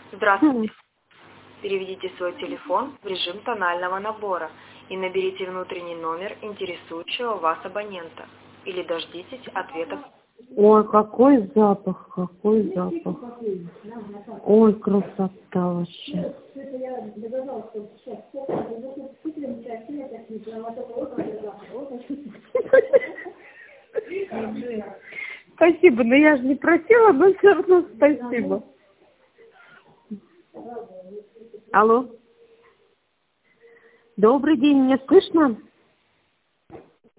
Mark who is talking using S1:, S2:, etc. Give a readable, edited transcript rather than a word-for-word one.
S1: Здравствуйте. Переведите свой телефон в режим тонального набора и наберите внутренний номер интересующего вас абонента. Или дождитесь ответов.
S2: Ой, какой запах, какой запах. Ой, красота вообще. Спасибо, но я же не просила, но все равно спасибо. Алло. Добрый день, меня слышно?